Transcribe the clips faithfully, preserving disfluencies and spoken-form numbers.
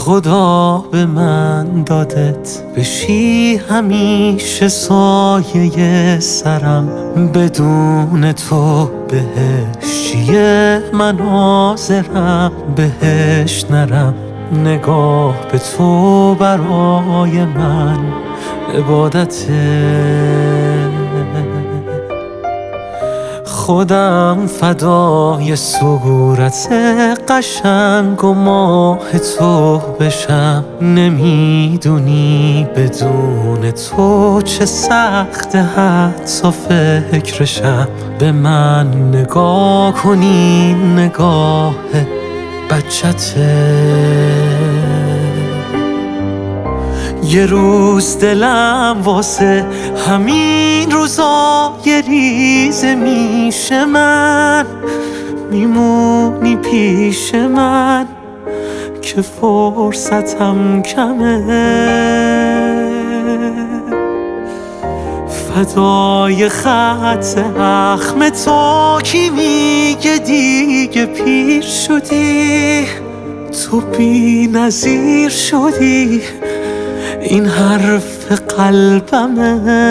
خدا به من دادت بشی همیشه سایه سرم، بدون تو بهش چیه من حاضرم بهش نرم. نگاه به تو برای من عبادته، خودم فدای صورت قشنگ و ماه تو بشم. نمیدونی بدون تو چه سخته حتی فکرشم. به من نگاه کنی نگاه بچته، یه روز دلم واسه همین روزای ریزه میشه من، میمونی پیش من که فرصتم کمه. فدای خط اخم تو کی میگه دیگه پیر شدی، تو بی نظیر شدی، این حرف قلبمه.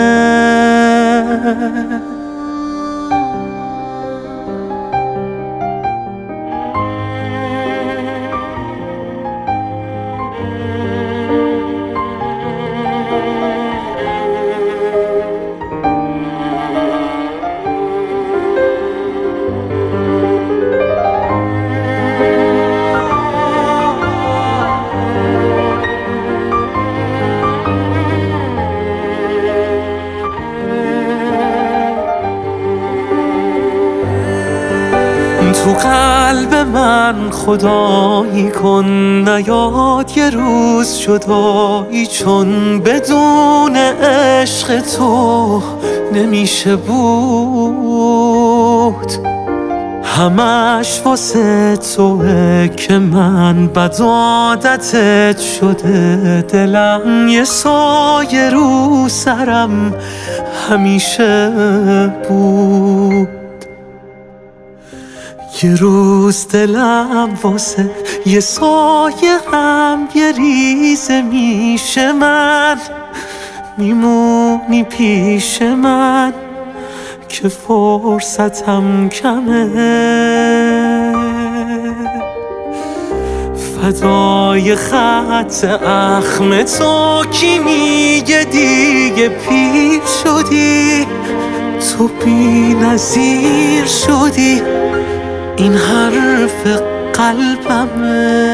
تو قلب من خدایی کن، نیاد یه روز جدایی، چون بدون عشق تو نمیشه بود. همش واسه توه که من بد عادتت شده، دلم یه سایه رو سرم همیشه بود. یه روز دلم واسه یه سایه هم یه ریزه میشه من، میمونی پیش من که فرصتم کمه. فدای خط اخم تو کی میگه دیگه پیر شدی، تو بی نظیر شدی، این حرف قلبمه.